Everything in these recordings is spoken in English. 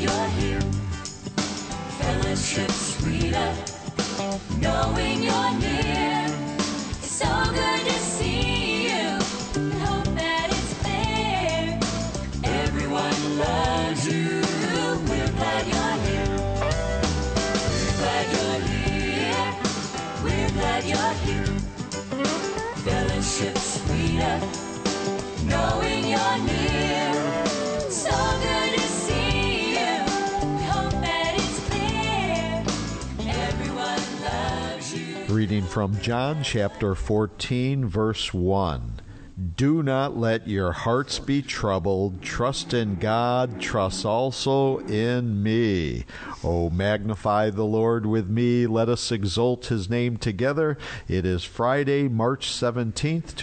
you're here. Fellowship sweeter, knowing you're near. It's so good to see you. Hope that it's clear. Everyone loves you. We're glad you're here. We're glad you're here. We're glad you're here. Fellowship sweeter, knowing you're near. So good to see you. Hope that it's clear. Everyone loves you. Reading from John chapter 14, verse 1. Do not let your hearts be troubled. Trust in God. Trust also in me. Oh, magnify the Lord with me. Let us exalt his name together. It is Friday, March 17th,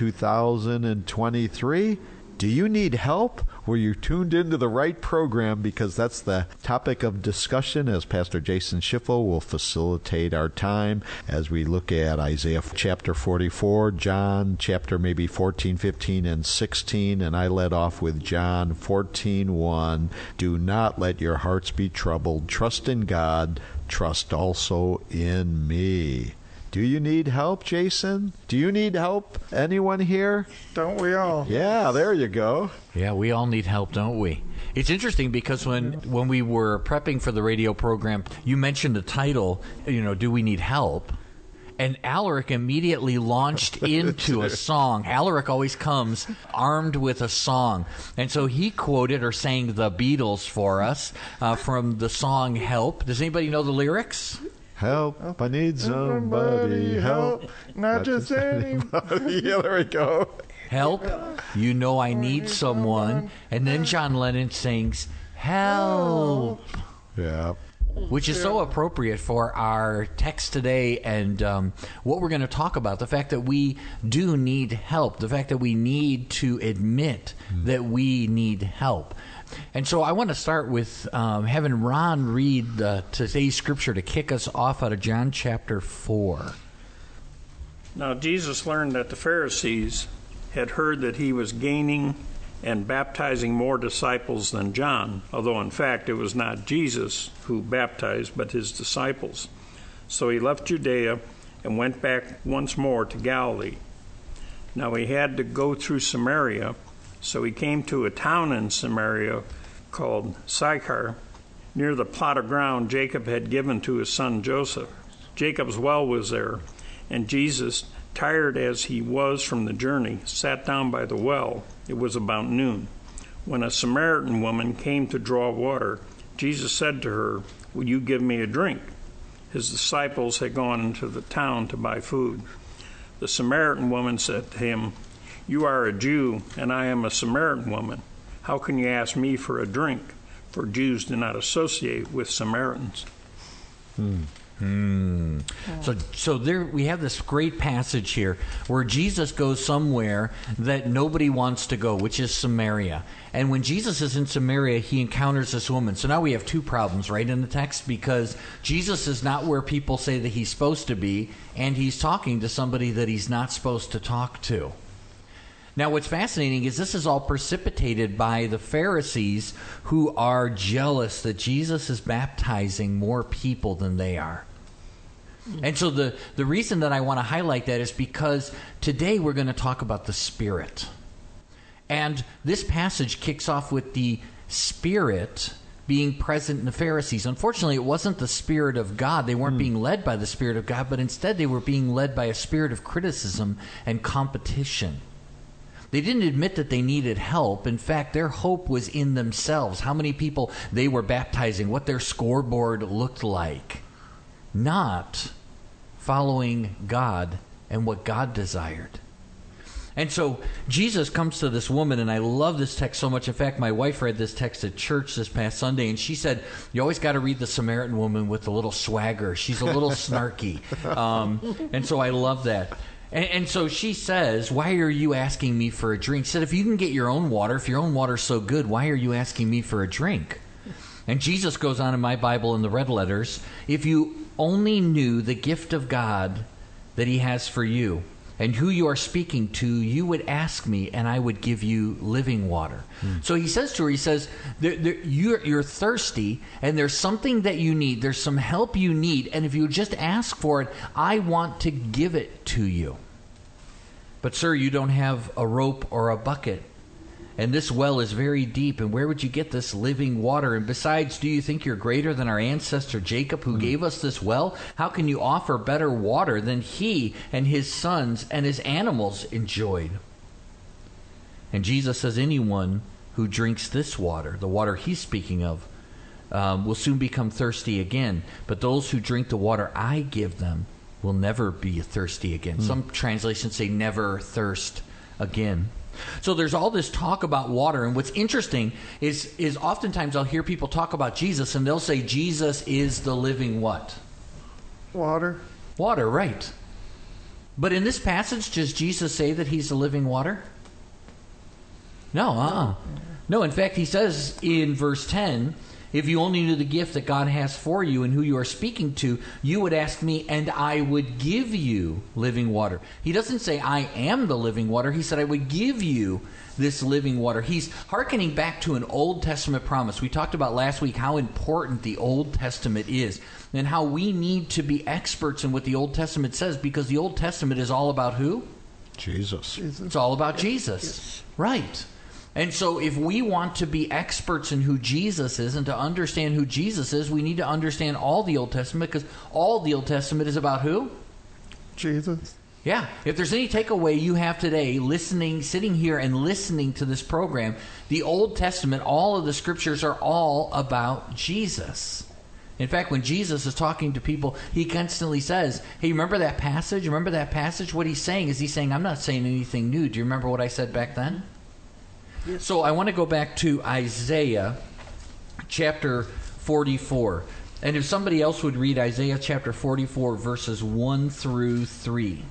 2023. Do you need help? Well, you're tuned into the right program because that's the topic of discussion as Pastor Jason Schiffel will facilitate our time as we look at Isaiah chapter 44, John chapter maybe 14, 15, and 16. And I led off with John 14:1. Do not let your hearts be troubled. Trust in God. Trust also in me. Do you need help, Jason? Do you need help? Anyone here? Don't we all? Yeah, there you go. Yeah, we all need help, don't we? It's interesting because when we were prepping for the radio program, you mentioned the title, Do We Need Help? And Alaric immediately launched into a song. Alaric always comes armed with a song. And so he quoted or sang the Beatles for us from the song Help. Does anybody know the lyrics? Help, I need somebody, help. Not just anybody. Yeah, there we go. Help, you know I need someone. And then John Lennon sings, help. Yeah. Which is so appropriate for our text today and what we're going to talk about. The fact that we do need help. The fact that we need to admit that we need help. And so I want to start with having Ron read today's scripture to kick us off out of John chapter 4. Now Jesus learned that the Pharisees had heard that he was gaining and baptizing more disciples than John, although in fact it was not Jesus who baptized, but his disciples. So he left Judea and went back once more to Galilee. Now he had to go through Samaria, so he came to a town in Samaria called Sychar, near the plot of ground Jacob had given to his son Joseph. Jacob's well was there, and Jesus, tired as he was from the journey, sat down by the well. It was about noon. When a Samaritan woman came to draw water, Jesus said to her, "Will you give me a drink?" His disciples had gone into the town to buy food. The Samaritan woman said to him, "You are a Jew, and I am a Samaritan woman. How can you ask me for a drink?" For Jews do not associate with Samaritans. So there we have this great passage here where Jesus goes somewhere that nobody wants to go, which is Samaria. And when Jesus is in Samaria, he encounters this woman. So now we have two problems, right, in the text, because Jesus is not where people say that he's supposed to be, and he's talking to somebody that he's not supposed to talk to. Now, what's fascinating is this is all precipitated by the Pharisees who are jealous that Jesus is baptizing more people than they are. And so the reason that I want to highlight that is because today we're going to talk about the Spirit. And this passage kicks off with the Spirit being present in the Pharisees. Unfortunately, it wasn't the Spirit of God. They weren't being led by the Spirit of God, but instead they were being led by a spirit of criticism and competition. They didn't admit that they needed help. In fact, their hope was in themselves, how many people they were baptizing, what their scoreboard looked like, not following God and what God desired. And so Jesus comes to this woman, and I love this text so much. In fact, my wife read this text at church this past Sunday, and she said, you always got to read the Samaritan woman with a little swagger. She's a little snarky. And so I love that. And so she says, why are you asking me for a drink? She said, if you can get your own water, if your own water's so good, why are you asking me for a drink? And Jesus goes on in my Bible in the red letters, if you only knew the gift of God that he has for you, and who you are speaking to, you would ask me, and I would give you living water. So he says to her, he says, you're thirsty, and there's something that you need. There's some help you need, and if you just ask for it, I want to give it to you. But, sir, you don't have a rope or a bucket, and this well is very deep, and where would you get this living water? And besides, do you think you're greater than our ancestor Jacob, who gave us this well? How can you offer better water than he and his sons and his animals enjoyed? And Jesus says, anyone who drinks this water, the water he's speaking of, will soon become thirsty again. But those who drink the water I give them will never be thirsty again. Some translations say never thirst again. So there's all this talk about water, and what's interesting is oftentimes I'll hear people talk about Jesus, and they'll say Jesus is the living what? Water. Water, right. But in this passage, does Jesus say that he's the living water? No, No, in fact, he says in verse 10, if you only knew the gift that God has for you and who you are speaking to, you would ask me, and I would give you living water. He doesn't say, I am the living water. He said, I would give you this living water. He's hearkening back to an Old Testament promise. We talked about last week how important the Old Testament is and how we need to be experts in what the Old Testament says, because the Old Testament is all about who? Jesus. It's all about Jesus. Yes. Right. And so if we want to be experts in who Jesus is and to understand who Jesus is, we need to understand all the Old Testament, because all the Old Testament is about who? Jesus. Yeah. If there's any takeaway you have today, sitting here and listening to this program, the Old Testament, all of the scriptures are all about Jesus. In fact, when Jesus is talking to people, he constantly says, hey, remember that passage? Remember that passage? What he's saying is he's saying, I'm not saying anything new. Do you remember what I said back then? Yes. So I want to go back to Isaiah chapter 44. And if somebody else would read Isaiah chapter 44, verses 1 through 3.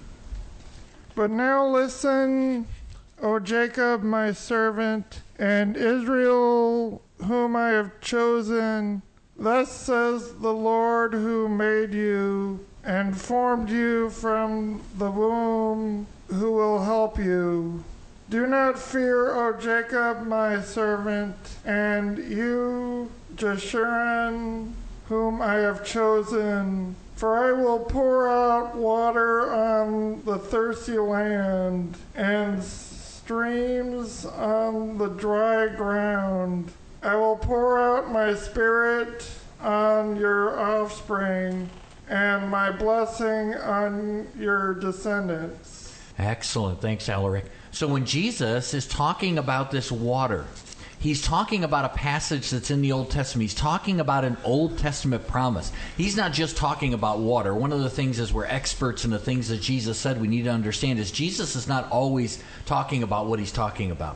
But now listen, O Jacob, my servant, and Israel, whom I have chosen. Thus says the Lord who made you and formed you from the womb, who will help you. Do not fear, O Jacob, my servant, and you, Jeshurun, whom I have chosen. For I will pour out water on the thirsty land, and streams on the dry ground. I will pour out my spirit on your offspring, and my blessing on your descendants. Excellent. Thanks, Alaric. So when Jesus is talking about this water, he's talking about a passage that's in the Old Testament. He's talking about an Old Testament promise. He's not just talking about water. One of the things is we're experts in the things that Jesus said we need to understand is Jesus is not always talking about what he's talking about.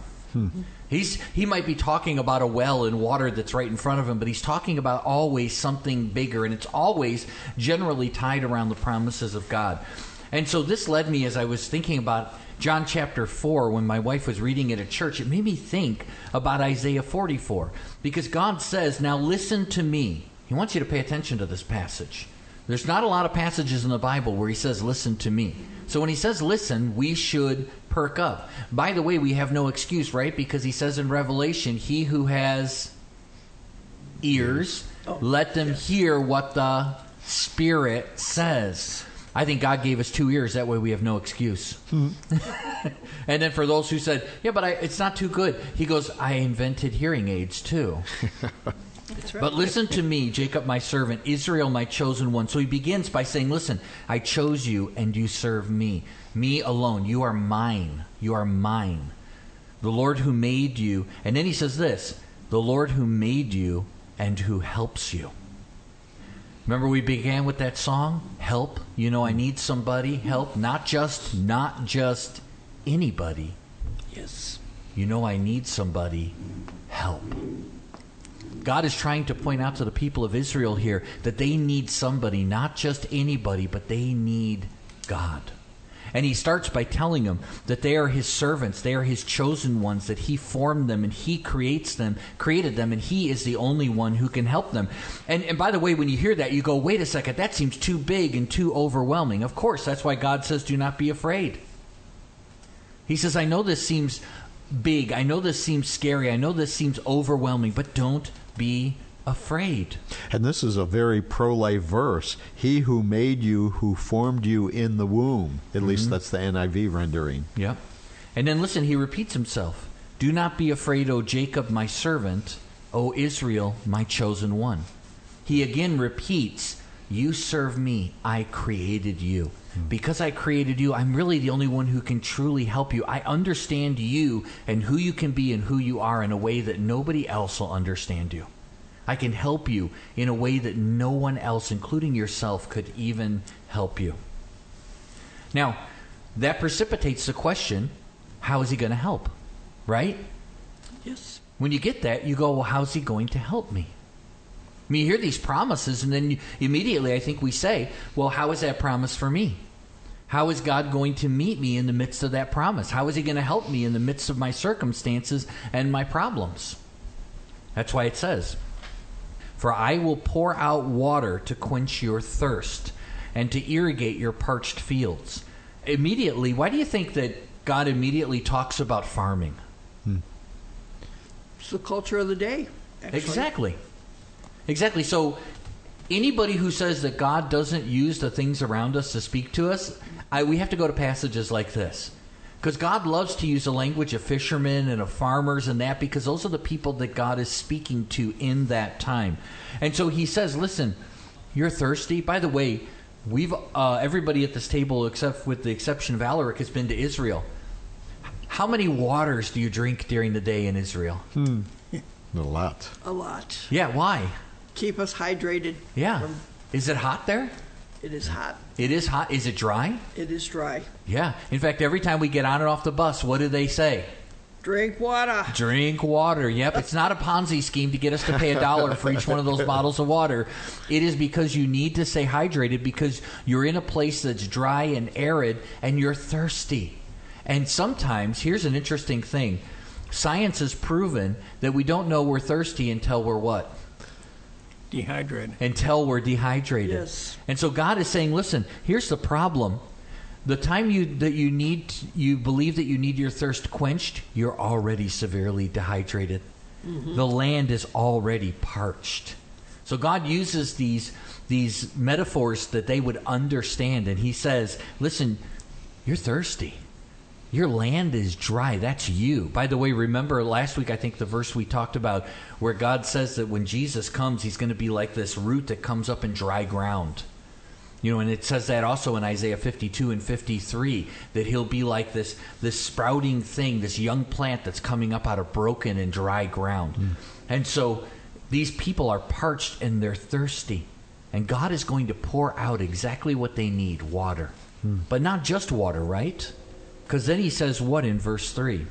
He might be talking about a well and water that's right in front of him, but he's talking about always something bigger, and it's always generally tied around the promises of God. And so this led me, as I was thinking about John chapter 4, when my wife was reading it at church, it made me think about Isaiah 44. Because God says, now listen to me. He wants you to pay attention to this passage. There's not a lot of passages in the Bible where he says, listen to me. So when he says listen, we should perk up. By the way, we have no excuse, right? Because he says in Revelation, he who has ears, let them hear what the Spirit says. I think God gave us 2 ears. That way we have no excuse. And then for those who said, yeah, but it's not too good. He goes, I invented hearing aids too. That's right. But listen to me, Jacob, my servant, Israel, my chosen one. So he begins by saying, listen, I chose you and you serve me. Me alone. You are mine. You are mine. The Lord who made you. And then he says this, the Lord who made you and who helps you. Remember we began with that song, Help? You know, I need somebody, help. Not just anybody. Yes. You know, I need somebody, help. God is trying to point out to the people of Israel here that they need somebody, not just anybody, but they need God. And he starts by telling them that they are his servants, they are his chosen ones, that he formed them and he created them, and he is the only one who can help them. And by the way, when you hear that, you go, wait a second, that seems too big and too overwhelming. Of course, that's why God says, do not be afraid. He says, I know this seems big. I know this seems scary. I know this seems overwhelming, but don't be afraid. And this is a very pro-life verse. He who made you, who formed you in the womb. At least that's the NIV rendering. Yep. And then listen, he repeats himself. Do not be afraid, O Jacob, my servant, O Israel, my chosen one. He again repeats, you serve me, I created you. Because I created you, I'm really the only one who can truly help you. I understand you and who you can be and who you are in a way that nobody else will understand you. I can help you in a way that no one else, including yourself, could even help you. Now, that precipitates the question, how is he going to help? Right? Yes. When you get that, you go, well, how's he going to help me? I mean, you hear these promises, and then immediately I think we say, well, how is that promise for me? How is God going to meet me in the midst of that promise? How is he going to help me in the midst of my circumstances and my problems? That's why it says, for I will pour out water to quench your thirst and to irrigate your parched fields. Immediately, why do you think that God immediately talks about farming? It's the culture of the day, actually. Exactly. So anybody who says that God doesn't use the things around us to speak to us, we have to go to passages like this. Because God loves to use the language of fishermen and of farmers and that, because those are the people that God is speaking to in that time. And so he says, listen, you're thirsty. By the way, we've everybody at this table, except with the exception of Alaric, has been to Israel. How many waters do you drink during the day in Israel? A lot. A lot. Yeah, why? Keep us hydrated. Yeah. Is it hot there? It is hot. It is hot. Is it dry? It is dry. Yeah. In fact, every time we get on and off the bus, what do they say? Drink water. Drink water. Yep. It's not a Ponzi scheme to get us to pay $1 for each one of those bottles of water. It is because you need to stay hydrated because you're in a place that's dry and arid and you're thirsty. And sometimes, here's an interesting thing. Science has proven that we don't know we're thirsty until we're what? Dehydrated. Until we're dehydrated. Yes. And so God is saying, listen, here's the problem. The time you believe that you need your thirst quenched, you're already severely dehydrated. Mm-hmm. The land is already parched. So God uses these metaphors that they would understand, and he says, listen, you're thirsty. Your land is dry. That's you. By the way, remember last week, I think the verse we talked about where God says that when Jesus comes, he's going to be like this root that comes up in dry ground. You know, and it says that also in Isaiah 52 and 53, that he'll be like this sprouting thing, this young plant that's coming up out of broken and dry ground. And so these people are parched and they're thirsty. And God is going to pour out exactly what they need, water. But not just water, right? Because then he says what in verse 3?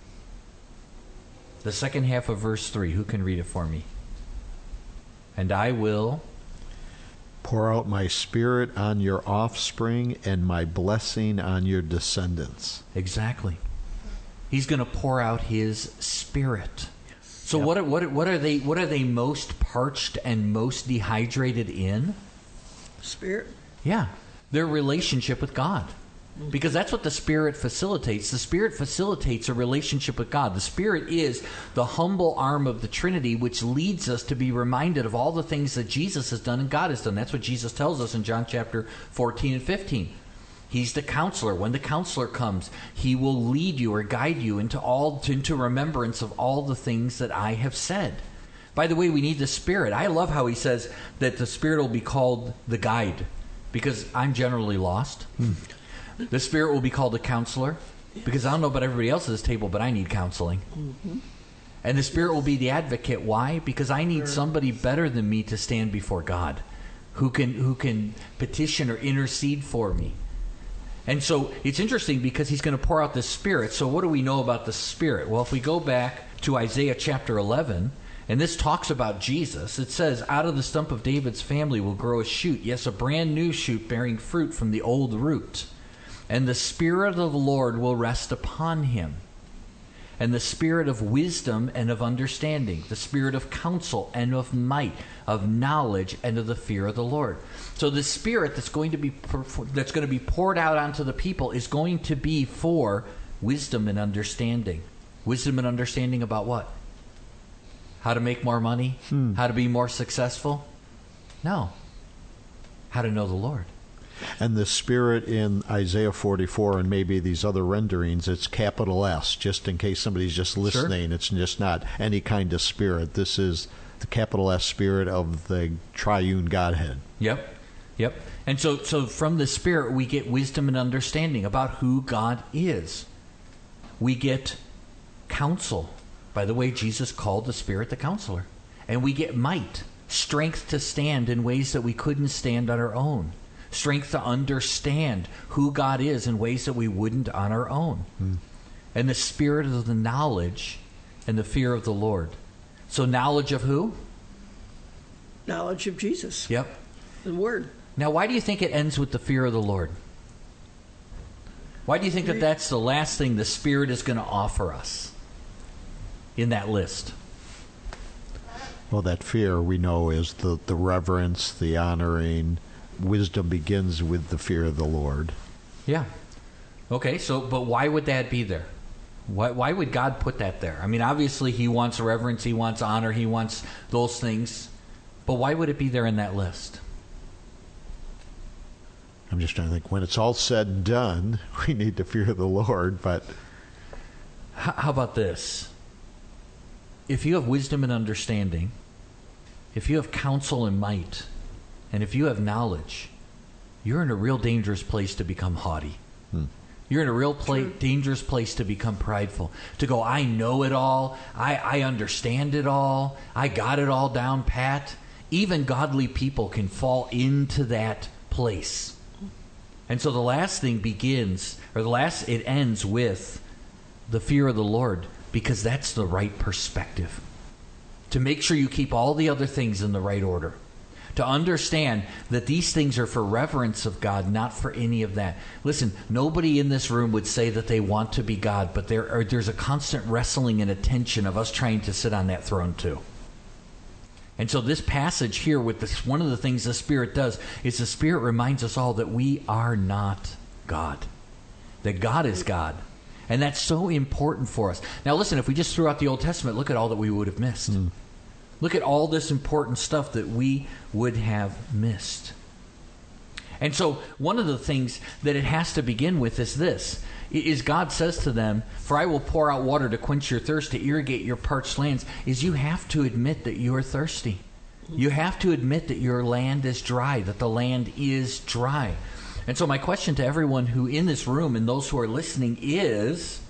The second half of verse 3. Who can read it for me? And I will pour out my spirit on your offspring and my blessing on your descendants. Exactly. He's going to pour out his spirit. So what are they most parched and most dehydrated in? Spirit. Yeah. Their relationship with God. Because that's what the Spirit facilitates. The Spirit facilitates a relationship with God. The Spirit is the humble arm of the Trinity, which leads us to be reminded of all the things that Jesus has done and God has done. That's what Jesus tells us in John chapter 14 and 15. He's the counselor. When the counselor comes, he will lead you or guide you into remembrance of all the things that I have said. By the way, we need the Spirit. I love how he says that the Spirit will be called the guide, because I'm generally lost. The Spirit will be called a counselor, because I don't know about everybody else at this table, but I need counseling. Mm-hmm. And the Spirit will be the advocate. Why? Because I need somebody better than me to stand before God, who can petition or intercede for me. And so it's interesting because he's going to pour out the Spirit. So what do we know about the Spirit? Well, if we go back to Isaiah chapter 11, and this talks about Jesus, it says, out of the stump of David's family will grow a shoot, yes, a brand new shoot bearing fruit from the old root. And the Spirit of the Lord will rest upon him. And the Spirit of wisdom and of understanding, the Spirit of counsel and of might, of knowledge and of the fear of the Lord. So the Spirit that's going to be poured out onto the people is going to be for wisdom and understanding. Wisdom and understanding about what? How to make more money? How to be more successful? No. How to know the Lord. And the Spirit in Isaiah 44 and maybe these other renderings, it's capital S, just in case somebody's just listening. Sure. It's just not any kind of spirit. This is the capital S Spirit of the triune Godhead. Yep. And so from the Spirit, we get wisdom and understanding about who God is. We get counsel. By the way, Jesus called the Spirit the counselor. And we get might, strength to stand in ways that we couldn't stand on our own. Strength to understand who God is in ways that we wouldn't on our own. And the spirit of the knowledge and the fear of the Lord. So knowledge of who? Knowledge of Jesus. Yep. The Word. Now, why do you think it ends with the fear of the Lord? Why do you think that that's the last thing the Spirit is going to offer us in that list? Well, that fear we know is the reverence, the honoring. Wisdom begins with the fear of the Lord. Yeah. Okay, but why would that be there? Why would God put that there? I mean, obviously He wants reverence, He wants honor, He wants those things. But why would it be there in that list? I'm just trying to think. When it's all said and done, we need to fear the Lord, but... How about this? If you have wisdom and understanding, if you have counsel and might, and if you have knowledge, you're in a real dangerous place to become haughty. You're in a real dangerous place to become prideful. To go, I know it all. I understand it all. I got it all down pat. Even godly people can fall into that place. And so the last thing it ends with the fear of the Lord, because that's the right perspective. To make sure you keep all the other things in the right order. To understand that these things are for reverence of God, not for any of that. Listen, nobody in this room would say that they want to be God, but there's a constant wrestling and a tension of us trying to sit on that throne too. And so this passage here, with this, one of the things the Spirit does is the Spirit reminds us all that we are not God. That God is God. And that's so important for us. Now listen, if we just threw out the Old Testament, look at all that we would have missed. Look at all this important stuff that we would have missed. And so one of the things that it has to begin with is this. Is God says to them, for I will pour out water to quench your thirst, to irrigate your parched lands, is you have to admit that you are thirsty. You have to admit that your land is dry, that the land is dry. And so my question to everyone who in this room and those who are listening is,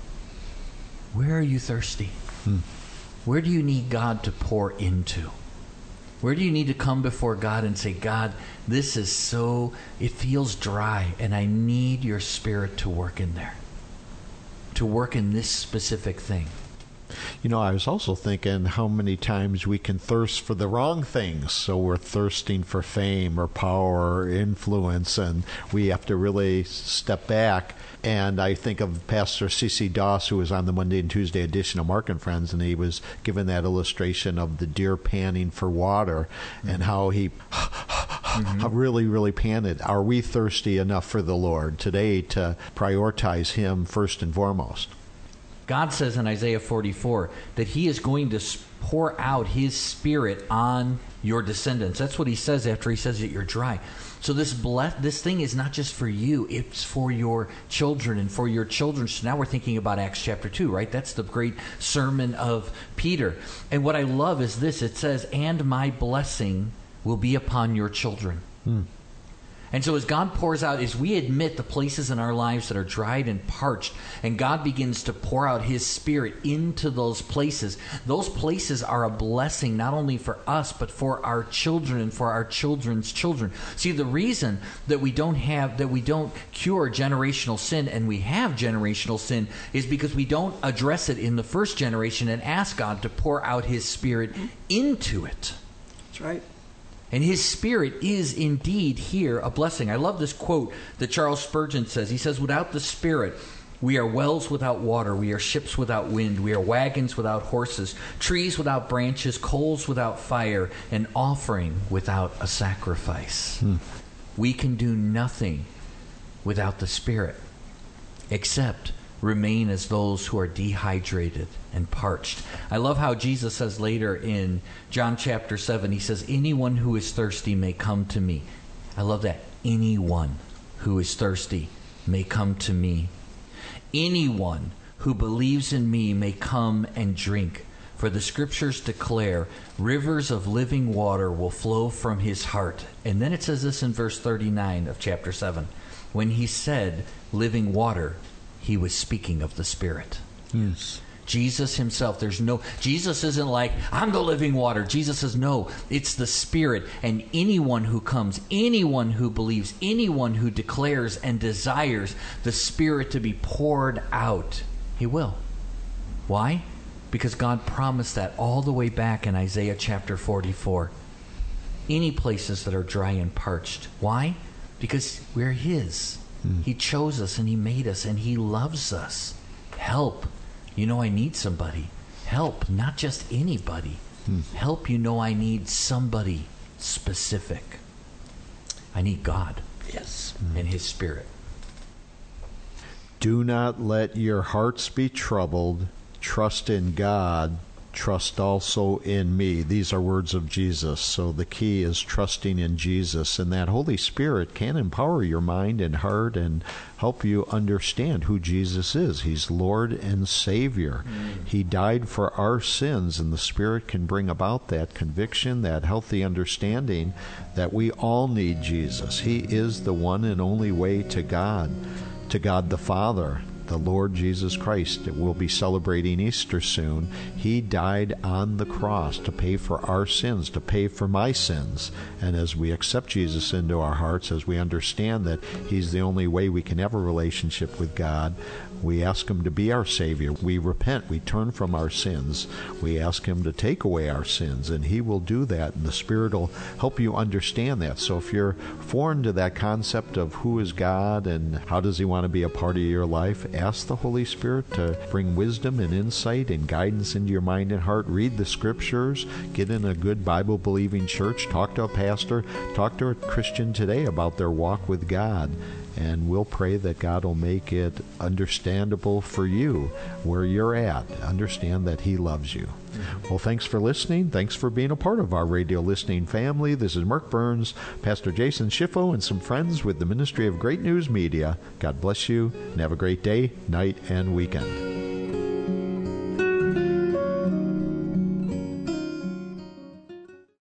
where are you thirsty? Where do you need God to pour into? Where do you need to come before God and say, God, this is it feels dry, and I need your Spirit to work in there, to work in this specific thing. You know, I was also thinking how many times we can thirst for the wrong things. So we're thirsting for fame or power or influence, and we have to really step back. And I think of Pastor C.C. Doss, who was on the Monday and Tuesday edition of Mark and Friends, and he was given that illustration of the deer panting for water and how he really, really panted. Are we thirsty enough for the Lord today to prioritize Him first and foremost? God says in Isaiah 44 that He is going to pour out His Spirit on your descendants. That's what He says after He says that you're dry. So this thing is not just for you, it's for your children and for your children. So now we're thinking about Acts chapter 2, right? That's the great sermon of Peter. And what I love is this. It says, and my blessing will be upon your children. And so as God pours out, as we admit the places in our lives that are dried and parched, and God begins to pour out His Spirit into those places are a blessing not only for us, but for our children and for our children's children. See, the reason that we don't cure generational sin, and we have generational sin, is because we don't address it in the first generation and ask God to pour out His Spirit into it. That's right. And His Spirit is indeed here a blessing. I love this quote that Charles Spurgeon says. He says, without the Spirit, we are wells without water, we are ships without wind, we are wagons without horses, trees without branches, coals without fire, an offering without a sacrifice. We can do nothing without the Spirit, except remain as those who are dehydrated and parched. I love how Jesus says later in John chapter 7, he says, anyone who is thirsty may come to me. I love that. Anyone who is thirsty may come to me. Anyone who believes in me may come and drink. For the scriptures declare, rivers of living water will flow from his heart. And then it says this in verse 39 of chapter 7. When he said living water, he was speaking of the Spirit. Yes. Jesus himself, Jesus isn't like, I'm the living water. Jesus says, no, it's the Spirit. And anyone who comes, anyone who believes, anyone who declares and desires the Spirit to be poured out, he will. Why? Because God promised that all the way back in Isaiah chapter 44. Any places that are dry and parched. Why? Because we're his. He chose us and he made us and he loves us. Help. You know I need somebody. Help. Not just anybody. Help. You know I need somebody specific. I need God. Yes. And his Spirit. Do not let your hearts be troubled. Trust in God. Trust also in me. These are words of Jesus. So the key is trusting in Jesus. And that Holy Spirit can empower your mind and heart and help you understand who Jesus is. He's Lord and Savior. He died for our sins, and the Spirit can bring about that conviction, that healthy understanding that we all need Jesus. He is the one and only way to God the Father. The Lord Jesus Christ. We'll be celebrating Easter soon. He died on the cross to pay for our sins, to pay for my sins. And as we accept Jesus into our hearts, as we understand that he's the only way we can have a relationship with God, we ask him to be our Savior. We repent. We turn from our sins. We ask him to take away our sins, and he will do that, and the Spirit will help you understand that. So if you're foreign to that concept of who is God and how does he want to be a part of your life, ask the Holy Spirit to bring wisdom and insight and guidance into your mind and heart. Read the Scriptures. Get in a good Bible-believing church. Talk to a pastor. Talk to a Christian today about their walk with God. And we'll pray that God will make it understandable for you where you're at. Understand that he loves you. Well, thanks for listening. Thanks for being a part of our radio listening family. This is Mark Burns, Pastor Jason Schiffo, and some friends with the Ministry of Great News Media. God bless you, and have a great day, night, and weekend.